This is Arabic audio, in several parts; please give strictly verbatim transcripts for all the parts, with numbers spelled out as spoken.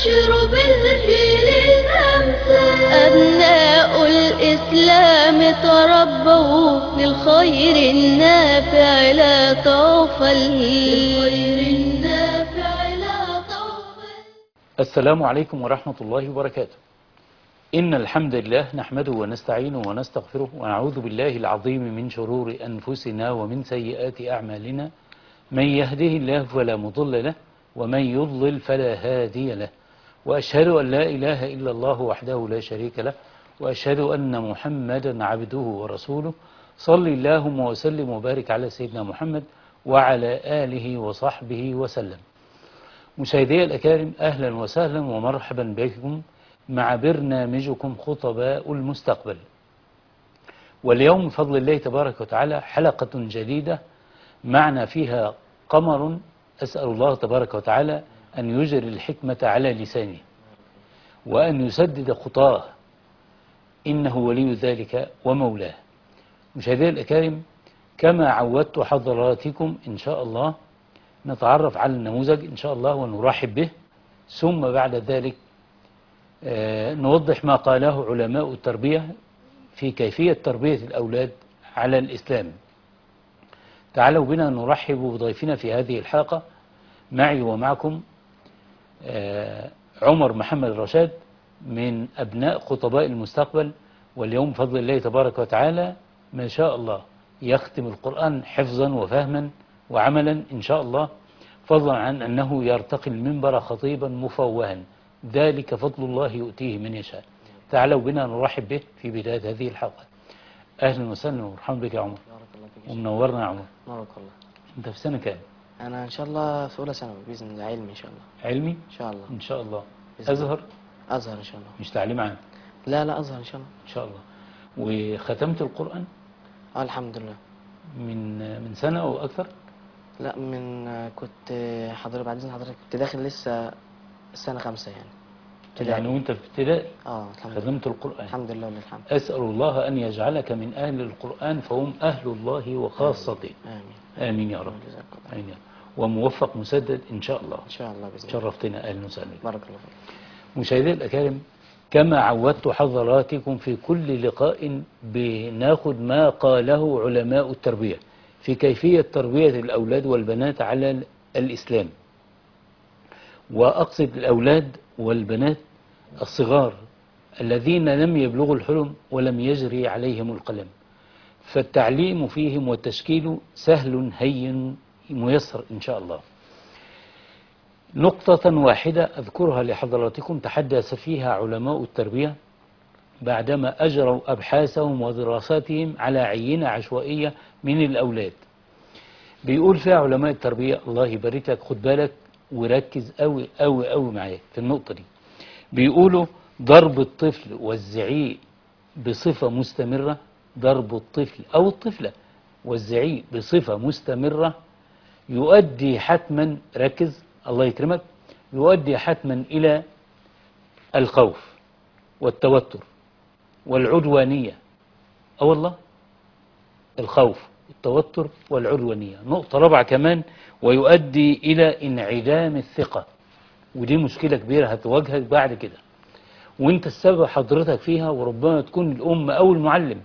يبشر بالجيل الأمثل. أبناء الإسلام تربوا للخير النافع لا طوفل. للخير النافع لا طوفل. السلام عليكم ورحمة الله وبركاته. إن الحمد لله نحمده ونستعينه ونستغفره ونعوذ بالله العظيم من شرور أنفسنا ومن سيئات أعمالنا. من يهده الله فلا مضل له ومن يضلل فلا هادي له، وأشهد أن لا إله إلا الله وحده لا شريك له، وأشهد أن محمدا عبده ورسوله. صل اللهم وسلم وبارك على سيدنا محمد وعلى آله وصحبه وسلم. مشاهدي الأكارم، أهلا وسهلا ومرحبا بكم مع برنامجكم خطباء المستقبل. واليوم بفضل الله تبارك وتعالى حلقة جديدة معنا فيها قمر، أسأل الله تبارك وتعالى أن يجري الحكمة على لسانه وأن يسدد خطاه، إنه ولي ذلك ومولاه. مشاهدي الأكارم، كما عودت حضراتكم إن شاء الله نتعرف على النموذج إن شاء الله ونرحب به، ثم بعد ذلك آه نوضح ما قاله علماء التربية في كيفية تربية الأولاد على الإسلام. تعالوا بنا نرحب بضيفنا في هذه الحلقة. معي ومعكم آه عمر محمد رشاد من أبناء خطباء المستقبل، واليوم بفضل الله تبارك وتعالى ما شاء الله يختم القرآن حفظا وفهما وعملا إن شاء الله، فضلا عن أنه يرتقي المنبر خطيبا مفوها، ذلك فضل الله يؤتيه من يشاء. تعالوا بنا نرحب به في بداية هذه الحلقة. أهلا وسهلا ومرحبا بك يا عمر. بارك الله فيك. ومنورنا يا عمر. بارك الله. أنت في سنة كام؟ أنا إن شاء الله في أولى ثانوي بإذن الله، علمي إن شاء الله. علمي؟ إن شاء الله. إن شاء الله. بإذن الله. أزهر؟ أزهر إن شاء الله. مش تعليم عام؟ لا لا أزهر إن شاء الله. إن شاء الله. وختمت القرآن؟ آه الحمد لله. من من سنة أو أكثر؟ لا من كنت حضرتك بعد إذن حضرتك كنت داخل لسه السنة خمسة يعني. يعني وأنت في ابتدائي؟ آه الحمد لله. ختمت القرآن. الحمد لله ولله الحمد. أسأل الله أن يجعلك من أهل القرآن فهم أهل الله وخاصته. آمين. آمين يا رب. جزاك الله. آمين يا رب. وموفق مسدد إن شاء الله. إن شاء الله بإذن الله. شرفتنا أهلا وسهلا. بارك الله فيك. مشاهدي الأكارم، كما عودت حضراتكم في كل لقاء بناخد ما قاله علماء التربية في كيفية تربية الأولاد والبنات على الإسلام. وأقصد الأولاد والبنات الصغار الذين لم يبلغوا الحلم ولم يجري عليهم القلم، فالتعليم فيهم والتشكيل سهل هين ميسر إن شاء الله. نقطة واحدة أذكرها لحضراتكم تحدث فيها علماء التربية بعدما أجروا أبحاثهم ودراساتهم على عينة عشوائية من الأولاد. بيقول فيها علماء التربية، الله يبارك لك، خد بالك وركز أوي أوي أوي معايا في النقطة دي. بيقولوا ضرب الطفل والزعيق بصفة مستمرة، ضرب الطفل أو الطفلة والزعيق بصفة مستمرة يؤدي حتما، ركز الله يكرمك، يؤدي حتما إلى الخوف والتوتر والعدوانية. أه والله، الخوف والتوتر والعدوانية. نقطة رابعة كمان، ويؤدي إلى انعدام الثقة، ودي مشكلة كبيرة هتواجهك بعد كده وانت السبب حضرتك فيها، وربما تكون الأم أو المعلم.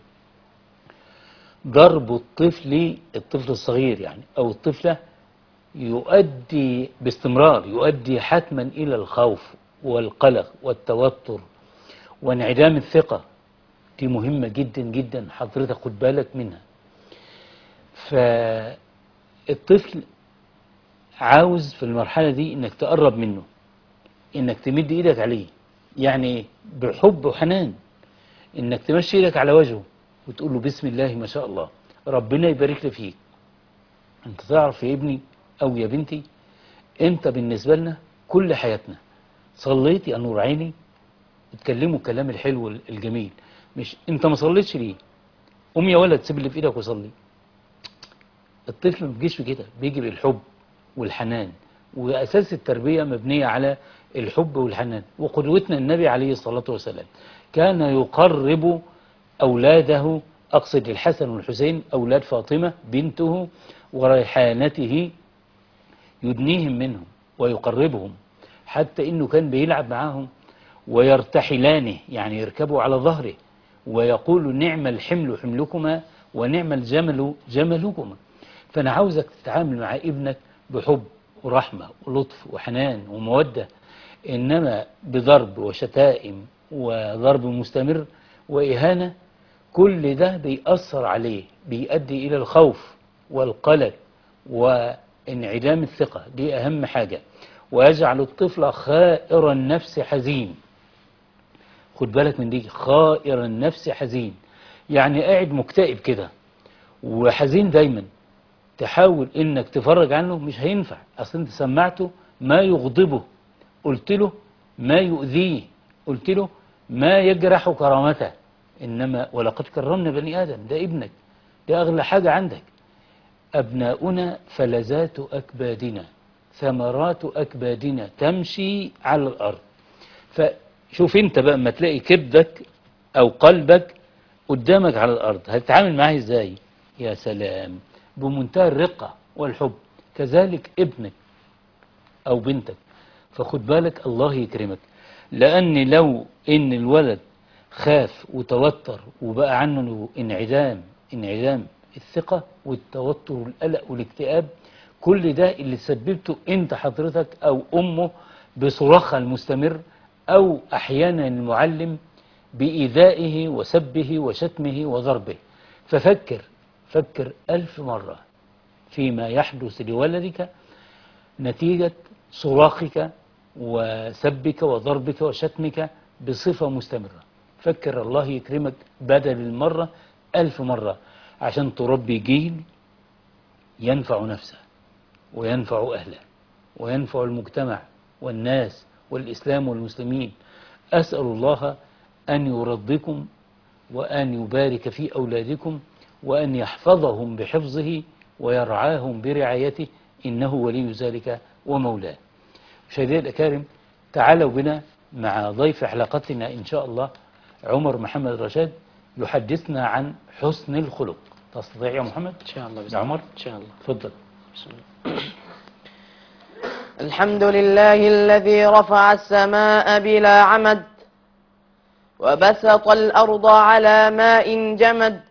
ضرب الطفل، الطفل الصغير يعني أو الطفلة، يؤدي باستمرار يؤدي حتما إلى الخوف والقلق والتوتر وانعدام الثقة. دي مهمة جدا جدا حضرتك خد بالك منها. فالطفل عاوز في المرحلة دي انك تقرب منه، انك تمد ايدك عليه، يعني بحب وحنان، انك تمشي ايدك على وجهه وتقول له بسم الله ما شاء الله، ربنا يبارك لي فيك. انت تعرف يا ابني او يا بنتي، انت بالنسبة لنا كل حياتنا. صليت يا نور عيني، اتكلموا الكلام الحلو الجميل، مش انت ما صليتش ليه، قوم يا ولد سيب اللي في ايدك وصلي. الطفل ما بيجيش كده، بيجي بالحب والحنان، واساس التربية مبنية على الحب والحنان. وقدوتنا النبي عليه الصلاة والسلام كان يقرب أولاده، أقصد الحسن والحسين أولاد فاطمة بنته وريحانته، يدنيهم منهم ويقربهم حتى إنه كان بيلعب معاهم ويرتحلانه، يعني يركبوا على ظهره ويقول نعم الحمل حملكما ونعم الجمل جملكما. فأنا عاوزك تتعامل مع ابنك بحب ورحمة ولطف وحنان ومودة، إنما بضرب وشتائم وضرب مستمر وإهانة، كل ده بيأثر عليه، بيؤدي إلى الخوف والقلق وانعدام الثقة، دي أهم حاجة، ويجعل الطفل خائر النفس حزين. خد بالك من دي، خائر النفس حزين، يعني قاعد مكتئب كده وحزين دايما، تحاول انك تفرج عنه مش هينفع، اصل انت سمعته ما يغضبه، قلت له ما يؤذيه، قلت له ما يجرح كرامته، انما ولقد كرمنا بني ادم، ده ابنك، ده اغلى حاجة عندك. ابناؤنا فلذات اكبادنا ثمرات اكبادنا تمشي على الارض. فشوف انت بقى اما تلاقي كبدك او قلبك قدامك على الارض هتتعامل معاه ازاي؟ يا سلام، بمنتهى الرقة والحب. كذلك ابنك او بنتك، فخد بالك الله يكرمك، لان لو ان الولد خاف وتوتر وبقى عنه انعدام انعدام الثقة والتوتر والقلق والاكتئاب، كل ده اللي سببته انت حضرتك او امه بصراخها المستمر، او احيانا المعلم بإيذائه وسبه وشتمه وضربه. ففكر فكر ألف مرة فيما يحدث لولدك نتيجة صراخك وسبك وضربك وشتمك بصفة مستمرة. فكر الله يكرمك بدل المرة ألف مرة، عشان تربي جيل ينفع نفسه وينفع أهله وينفع المجتمع والناس والإسلام والمسلمين. أسأل الله أن يرضيكم وأن يبارك في أولادكم وأن يحفظهم بحفظه ويرعاهم برعايته، إنه ولي ذلك ومولاه. مشاهدينا الأكارم، تعالوا بنا مع ضيف حلقتنا إن شاء الله عمر محمد رشاد يحدثنا عن حسن الخلق. تستطيع يا محمد؟ إن شاء الله. يا عمر إن شاء الله. تفضل. بسم الله. الحمد لله الذي رفع السماء بلا عمد وبسط الأرض على ماء جمد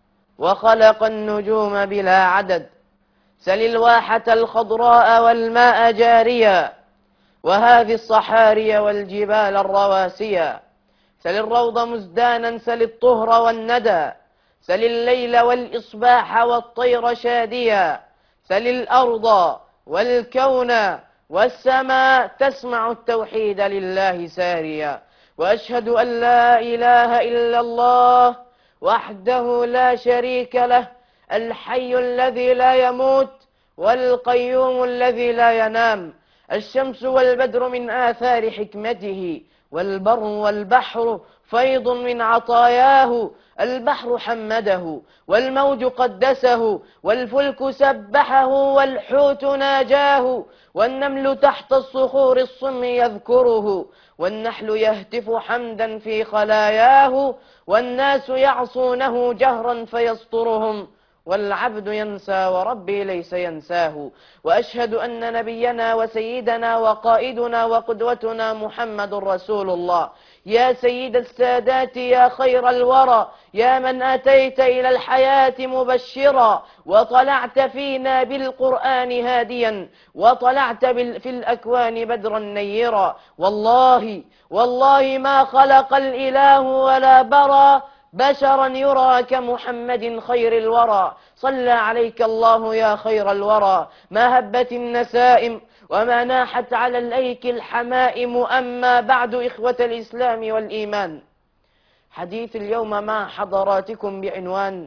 وخلق النجوم بلا عدد. سل الواحة الخضراء والماء جاريا وهذه الصحاري والجبال الرواسيا. سل الروض مزدانا سل الطهر والندى سل الليل والإصباح والطير شاديا. سل الأرض والكون والسماء تسمع التوحيد لله ساريا. وأشهد أن لا إله إلا الله وحده لا شريك له، الحي الذي لا يموت والقيوم الذي لا ينام. الشمس والبدر من آثار حكمته، والبر والبحر فيض من عطاياه. البحر حمده والموج قدسه والفلك سبحه والحوت ناجاه. والنمل تحت الصخور الصم يذكره والنحل يهتف حمدا في خلاياه. والناس يعصونه جهرا فيسطرهم والعبد ينسى وربي ليس ينساه. وأشهد أن نبينا وسيدنا وقائدنا وقدوتنا محمد رسول الله. يا سيد السادات يا خير الورى، يا من أتيت إلى الحياة مبشرا وطلعت فينا بالقرآن هاديا وطلعت في الأكوان بدرا نيرا. والله والله ما خلق الإله ولا برى بشرا يرى كمحمد خير الورى. صلى عليك الله يا خير الورى. ما هبت النسائم وما ناحت على الأيك الحمائم. أما بعد، إخوة الإسلام والإيمان، حديث اليوم مع حضراتكم بعنوان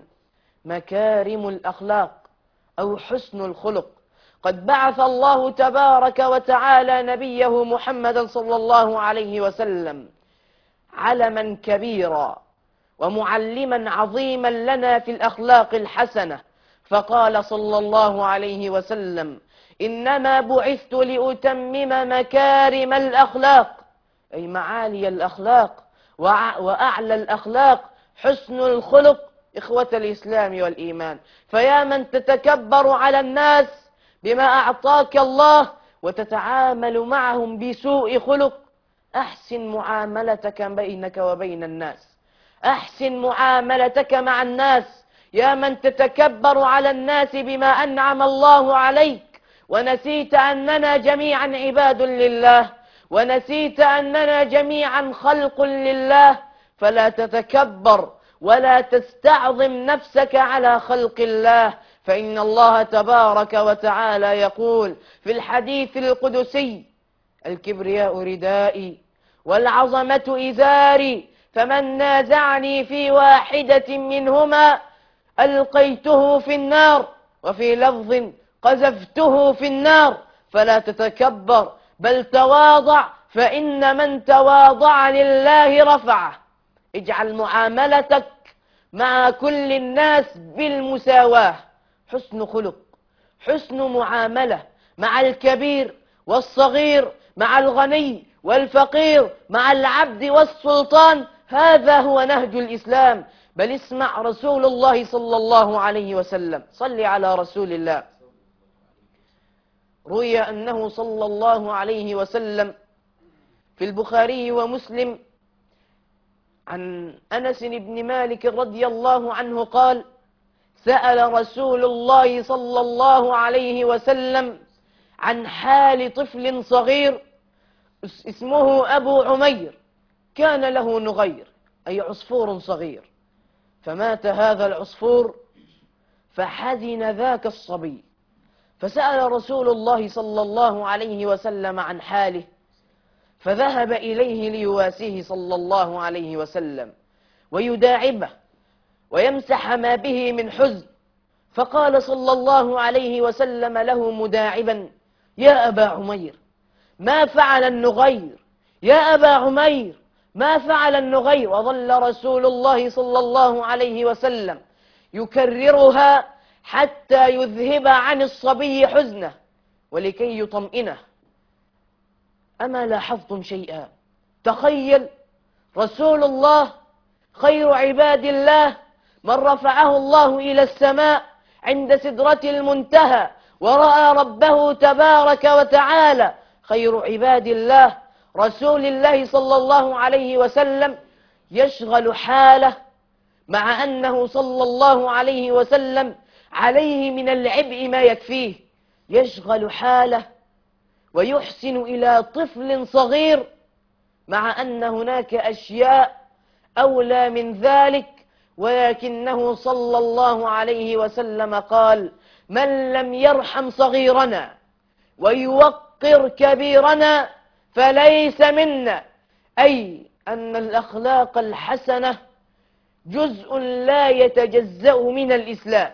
مكارم الأخلاق أو حسن الخلق. قد بعث الله تبارك وتعالى نبيه محمدا صلى الله عليه وسلم علما كبيرا ومعلما عظيما لنا في الأخلاق الحسنة، فقال صلى الله عليه وسلم: إنما بعثت لأتمم مكارم الأخلاق، أي معالي الأخلاق وأعلى الأخلاق حسن الخلق. إخوة الإسلام والإيمان، فيا من تتكبر على الناس بما أعطاك الله وتتعامل معهم بسوء خلق، أحسن معاملتك بينك وبين الناس، أحسن معاملتك مع الناس. يا من تتكبر على الناس بما أنعم الله عليك، ونسيت أننا جميعا عباد لله، ونسيت أننا جميعا خلق لله، فلا تتكبر ولا تستعظم نفسك على خلق الله، فإن الله تبارك وتعالى يقول في الحديث القدسي: الكبرياء ردائي والعظمة إزاري، فمن نازعني في واحدة منهما ألقيته في النار، وفي لفظ قذفته في النار. فلا تتكبر بل تواضع، فإن من تواضع لله رفعه. اجعل معاملتك مع كل الناس بالمساواة، حسن خلق، حسن معاملة مع الكبير والصغير، مع الغني والفقير، مع العبد والسلطان. هذا هو نهج الإسلام. بل اسمع رسول الله صلى الله عليه وسلم، صل على رسول الله. روي أنه صلى الله عليه وسلم في البخاري ومسلم عن أنس بن مالك رضي الله عنه قال: سأل رسول الله صلى الله عليه وسلم عن حال طفل صغير اسمه أبو عمير، كان له نغير، أي عصفور صغير، فمات هذا العصفور فحزن ذاك الصبي، فسأل رسول الله صلى الله عليه وسلم عن حاله، فذهب إليه ليواسيه صلى الله عليه وسلم ويداعبه ويمسح ما به من حزن، فقال صلى الله عليه وسلم له مداعبا: يا أبا عمير، ما فعل النغير؟ يا أبا عمير، ما فعل النغير؟ وظل رسول الله صلى الله عليه وسلم يكررها حتى يذهب عن الصبي حزنه ولكي يطمئنه. أما لاحظتم شيئا؟ تخيل رسول الله خير عباد الله، من رفعه الله إلى السماء عند سدرة المنتهى ورأى ربه تبارك وتعالى، خير عباد الله رسول الله صلى الله عليه وسلم يشغل حاله، مع أنه صلى الله عليه وسلم عليه من العبء ما يكفيه، يشغل حاله ويحسن إلى طفل صغير، مع أن هناك أشياء أولى من ذلك، ولكنه صلى الله عليه وسلم قال: من لم يرحم صغيرنا ويوقر كبيرنا فليس منا. أي أن الأخلاق الحسنة جزء لا يتجزأ من الإسلام،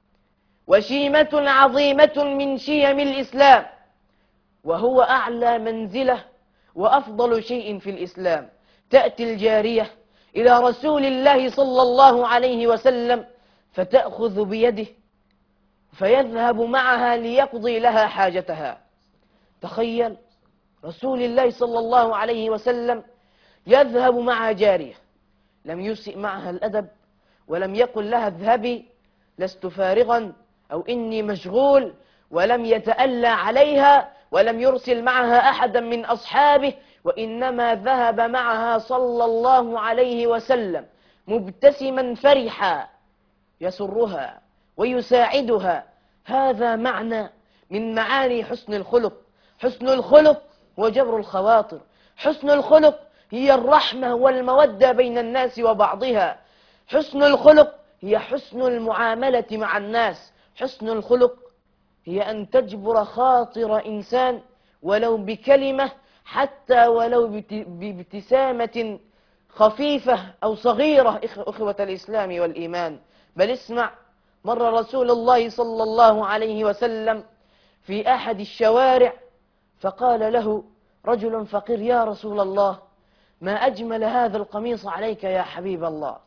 وشيمة عظيمة من شيم الإسلام، وهو أعلى منزلة وأفضل شيء في الإسلام. تأتي الجارية إلى رسول الله صلى الله عليه وسلم فتأخذ بيده فيذهب معها ليقضي لها حاجتها. تخيل رسول الله صلى الله عليه وسلم يذهب مع جارية، لم يسئ معها الأدب، ولم يقل لها اذهبي لست فارغا أو إني مشغول، ولم يتألى عليها، ولم يرسل معها أحدا من أصحابه، وإنما ذهب معها صلى الله عليه وسلم مبتسما فرحا يسرها ويساعدها. هذا معنى من معاني حسن الخلق. حسن الخلق هو جبر الخواطر، حسن الخلق هي الرحمة والمودة بين الناس وبعضها، حسن الخلق هي حسن المعاملة مع الناس، حسن الخلق هي أن تجبر خاطر إنسان ولو بكلمة، حتى ولو بابتسامة خفيفة أو صغيرة. إخوة الإسلام والإيمان، بل اسمع، مر رسول الله صلى الله عليه وسلم في أحد الشوارع فقال له رجل فقير: يا رسول الله، ما أجمل هذا القميص عليك يا حبيب الله.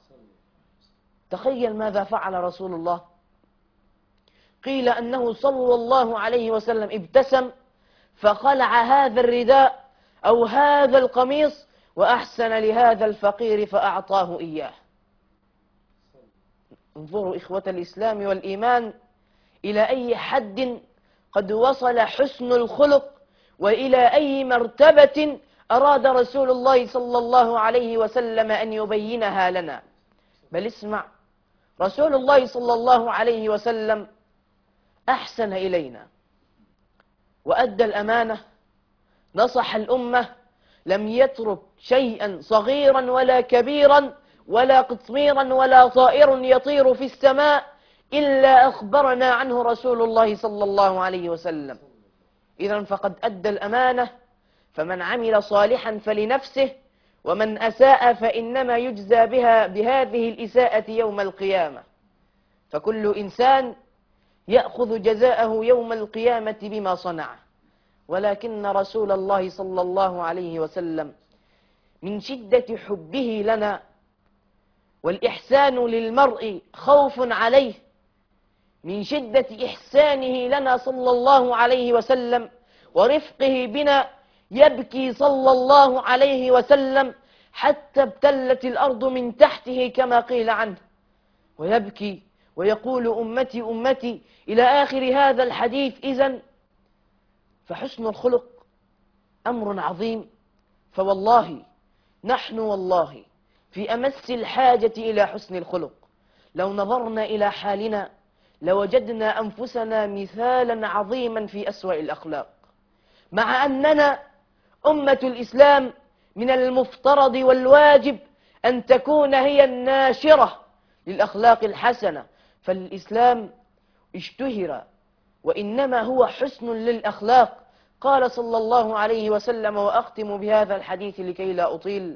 تخيل ماذا فعل رسول الله. قيل أنه صلى الله عليه وسلم ابتسم فخلع هذا الرداء أو هذا القميص وأحسن لهذا الفقير فأعطاه إياه. انظروا إخوة الإسلام والإيمان إلى أي حد قد وصل حسن الخلق وإلى أي مرتبة أراد رسول الله صلى الله عليه وسلم أن يبينها لنا. بل اسمع، رسول الله صلى الله عليه وسلم أحسن إلينا وأدى الأمانة، نصح الأمة، لم يترك شيئا صغيرا ولا كبيرا ولا قطميرا ولا طائر يطير في السماء إلا أخبرنا عنه رسول الله صلى الله عليه وسلم. إذن فقد أدى الأمانة، فمن عمل صالحا فلنفسه، ومن أساء فإنما يجزى بها بهذه الإساءة يوم القيامة. فكل إنسان يأخذ جزاءه يوم القيامة بما صنع. ولكن رسول الله صلى الله عليه وسلم من شدة حبه لنا والإحسان للمرء خوف عليه، من شدة إحسانه لنا صلى الله عليه وسلم ورفقه بنا، يبكي صلى الله عليه وسلم حتى ابتلت الأرض من تحته كما قيل عنه، ويبكي ويقول أمتي أمتي إلى آخر هذا الحديث. إذن فحسن الخلق أمر عظيم. فوالله نحن والله في أمس الحاجة إلى حسن الخلق. لو نظرنا إلى حالنا لوجدنا أنفسنا مثالا عظيما في أسوأ الأخلاق، مع أننا أمة الإسلام من المفترض والواجب أن تكون هي الناشرة للأخلاق الحسنة. فالإسلام اشتهر وإنما هو حسن للأخلاق. قال صلى الله عليه وسلم، وأختم بهذا الحديث لكي لا أطيل: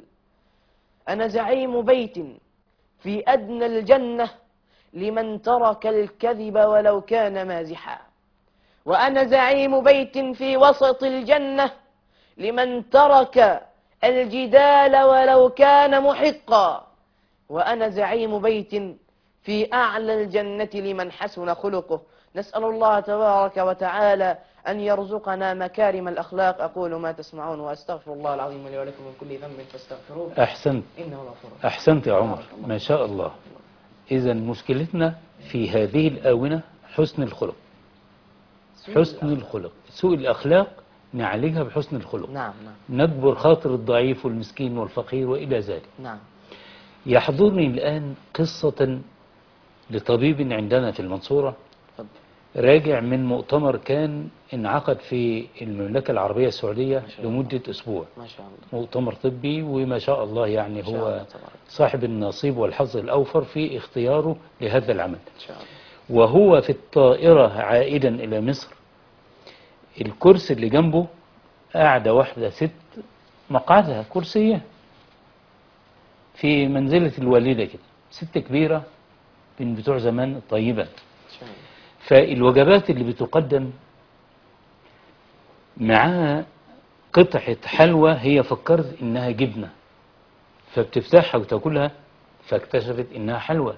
أنا زعيم بيت في أدنى الجنة لمن ترك الكذب ولو كان مازحا، وأنا زعيم بيت في وسط الجنة لمن ترك الجدال ولو كان محقا، وأنا زعيم بيت في أعلى الجنة لمن حسن خلقه. نسأل الله تبارك وتعالى أن يرزقنا مكارم الأخلاق. أقول ما تسمعون وأستغفر الله العظيم لي ولكم من كل ذنب فاستغفروه أحسنت إنه غفور. أحسنت يا عمر، ما شاء الله. إذا مشكلتنا في هذه الآونة حسن الخلق، حسن الخلق. سوء الأخلاق نعالجها بحسن الخلق. نعم نعم نجبر خاطر الضعيف والمسكين والفقير وإلى ذلك. نعم. يحضرني الآن قصة لطبيب عندنا في المنصورة، تفضل. راجع من مؤتمر كان انعقد في المملكة العربية السعودية لمدة أسبوع. ما شاء الله. مؤتمر طبي، وما شاء الله يعني ما شاء هو الله تبارك. صاحب النصيب والحظ الأوفر في اختياره لهذا العمل. إن شاء الله. وهو في الطائرة عائدا إلى مصر، الكرسي اللي جنبه قاعدة واحدة ست مقعدها كرسية في منزلة الوالدة كده، ست كبيرة من بتوع زمان طيبة. إن شاء الله. فالوجبات اللي بتقدم معاها قطعة حلوى، هي فكرت إنها جبنة فبتفتحها وتاكلها، فاكتشفت إنها حلوى،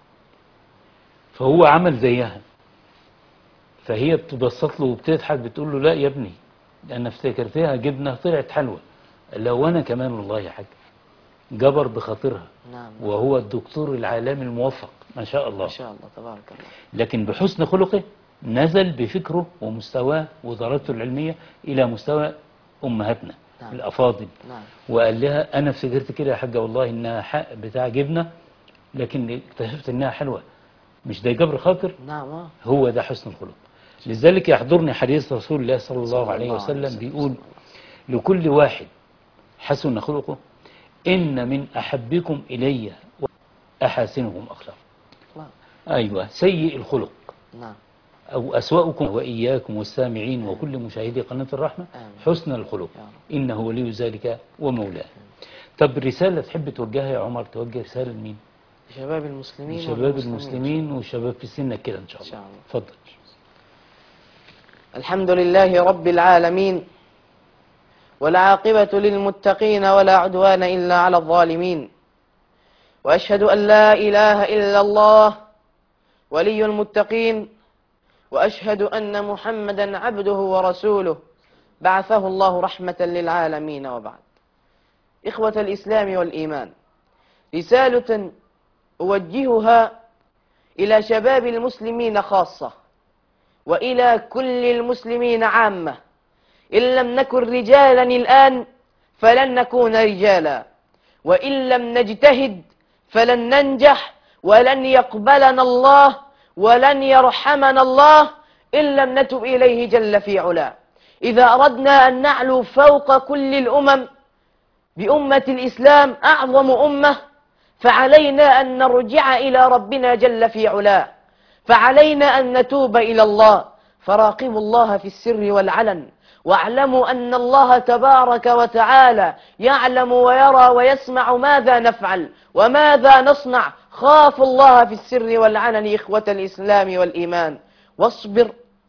فهو عمل زيها. فهي بتبسط له وبتضحك، بتقول له لا يا ابني أنا افتكرتها جبنة طلعت حلوى. قال لها وأنا كمان والله يا حاج. جبر بخاطرها. نعم. وهو الدكتور العالمي الموفق ما شاء الله. ما شاء الله تبارك الله. لكن بحسن خلقه نزل بفكره ومستواه ودرجته العلمية إلى مستوى أمهاتنا. نعم. الأفاضل. نعم. وقال لها أنا افتكرت كده يا حاجة والله إنها حق بتاع جبنة، لكن اكتشفت إنها حلوة. مش ده جبر خاطر؟ نعم. هو ده حسن الخلق. لذلك يحضرني حديث رسول الله صلى الله عليه وسلم بيقول لكل واحد حسن خلقه إن من أحبكم إلي أحاسنهم أخلاق. أيوة، سيء الخلق. نعم. أو أسوأكم وإياكم والسامعين وكل مشاهدي قناة الرحمة حسن الخلق، إنه ولي ذلك ومولاه. طب رسالة تحب توجهها يا عمر، توجه رسالة لمين؟ شباب المسلمين. شباب المسلمين وشباب في سنك كده إن شاء الله. اتفضل. الحمد لله رب العالمين، والعاقبة للمتقين ولا عدوان إلا على الظالمين، وأشهد أن لا إله إلا الله ولي المتقين، وأشهد أن محمدا عبده ورسوله بعثه الله رحمة للعالمين. وبعد، إخوة الإسلام والإيمان، رسالة أوجهها إلى شباب المسلمين خاصة وإلى كل المسلمين عامة. إن لم نكن رجالا الآن فلن نكون رجالا، وإن لم نجتهد فلن ننجح، ولن يقبلنا الله ولن يرحمنا الله إن لم نتب إليه جل في علاه. إذا أردنا أن نعلو فوق كل الأمم بأمة الإسلام أعظم أمة، فعلينا أن نرجع إلى ربنا جل في علاه، فعلينا أن نتوب إلى الله. فراقبوا الله في السر والعلن، واعلموا أن الله تبارك وتعالى يعلم ويرى ويسمع ماذا نفعل وماذا نصنع. خافوا الله في السر والعلن إخوة الإسلام والإيمان. واصبر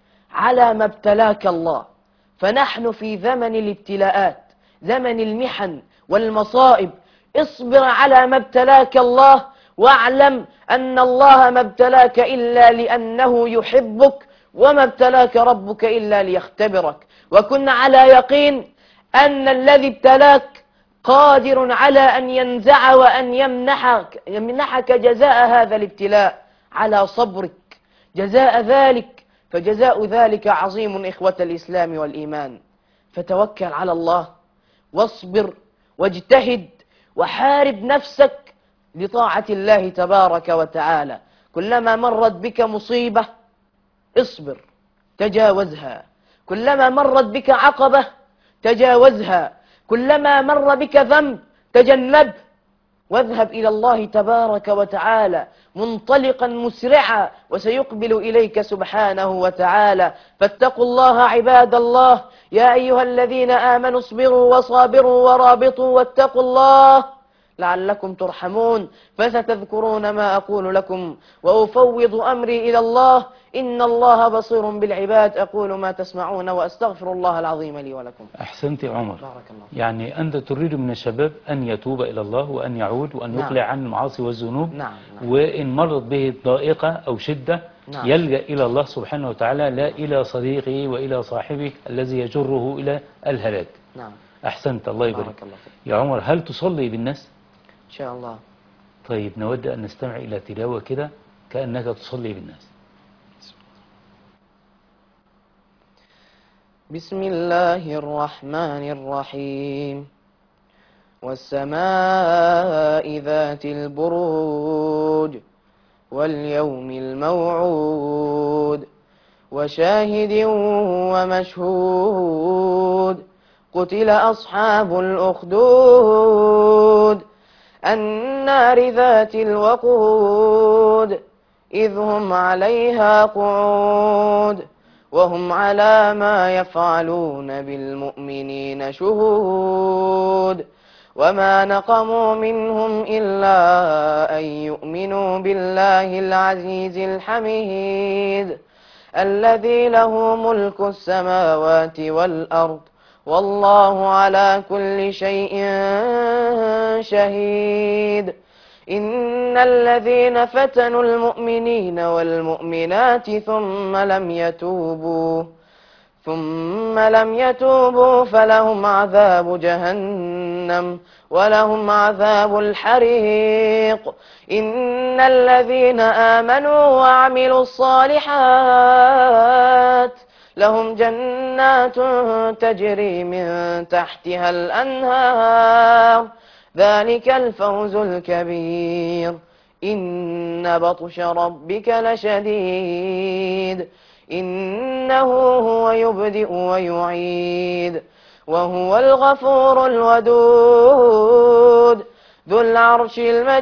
على ما ابتلاك الله، فنحن في زمن الابتلاءات، زمن المحن والمصائب. اصبر على ما ابتلاك الله، واعلم أن الله ما ابتلاك إلا لأنه يحبك، وما ابتلاك ربك إلا ليختبرك. وكن على يقين أن الذي ابتلاك قادر على أن ينزع وأن يمنحك, يمنحك جزاء هذا الابتلاء على صبرك، جزاء ذلك، فجزاء ذلك عظيم إخوة الإسلام والإيمان. فتوكل على الله واصبر واجتهد وحارب نفسك لطاعة الله تبارك وتعالى. كلما مرت بك مصيبة اصبر تجاوزها، كلما مرت بك عقبة تجاوزها، كلما مر بك ذنب تجنبه، واذهب إلى الله تبارك وتعالى منطلقا مسرعا، وسيقبل إليك سبحانه وتعالى. فاتقوا الله عباد الله، يا أيها الذين آمنوا اصبروا وصابروا ورابطوا واتقوا الله لعلكم ترحمون. فستذكرون ما أقول لكم وأفوض أمري إلى الله، إن الله بصير بالعباد. أقول ما تسمعون وأستغفر الله العظيم لي ولكم. أحسنت يا عمر. بارك الله. يعني أنت تريد من الشباب أن يتوب إلى الله وأن يعود وأن نعم. يقلع عن المعاصي والذنوب. نعم. نعم. وإن مرت به ضائقة أو شدة نعم. يلجأ إلى الله سبحانه وتعالى، لا إلى صديقه وإلى صاحبه الذي يجره إلى الهلاك. نعم. أحسنت، الله يبارك. بارك الله فيك. يا عمر، هل تصلي بالناس؟ إن شاء الله. طيب نود أن نستمع إلى تلاوة كده كأنك تصلي بالناس. بسم الله الرحمن الرحيم. والسماء ذات البروج واليوم الموعود وشاهد ومشهود. قتل أصحاب الأخدود النار ذات الوقود إذ هم عليها قعود وهم على ما يفعلون بالمؤمنين شهود. وما نقموا منهم إلا أن يؤمنوا بالله العزيز الحميد الذي له ملك السماوات والأرض والله على كل شيء شهيد. إن الذين فتنوا المؤمنين والمؤمنات ثم لم يتوبوا ثم لم يتوبوا فلهم عذاب جهنم ولهم عذاب الحريق. إن الذين آمنوا وعملوا الصالحات لهم جنات تجري من تحتها الأنهار ذلك الفوز الكبير. إن بطش ربك لشديد إنه هو يبدئ ويعيد وهو الغفور الودود ذو العرش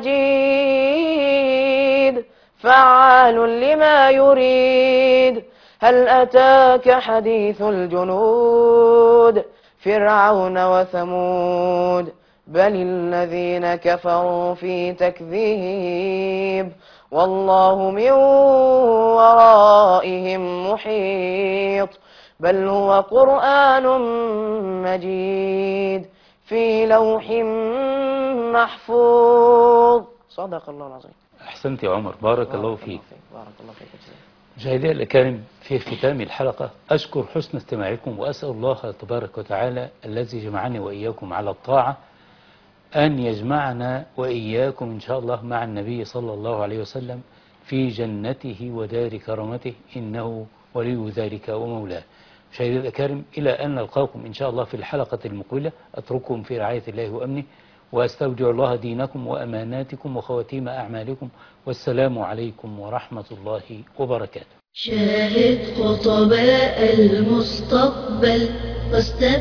المجيد فعال لما يريد. هل أتاك حديث الجنود فرعون وثمود بل الذين كفروا في تكذيب والله من ورائهم محيط. بل هو قرآن مجيد في لوح محفوظ. صدق الله العظيم. أحسنت يا عمر، بارك الله فيك. بارك الله فيك. مشاهدينا الأكارم، في ختام الحلقة أشكر حسن استماعكم وأسأل الله تبارك وتعالى الذي جمعني وإياكم على الطاعة أن يجمعنا وإياكم إن شاء الله مع النبي صلى الله عليه وسلم في جنته ودار كرامته، إنه ولي ذلك ومولاه. مشاهدي الأكارم، إلى أن نلقاكم إن شاء الله في الحلقة المقبلة، أترككم في رعاية الله وأمنه، وأستودع الله دينكم وأماناتكم وخواتيم أعمالكم، والسلام عليكم ورحمة الله وبركاته. شاهد خطباء المستقبل واستمع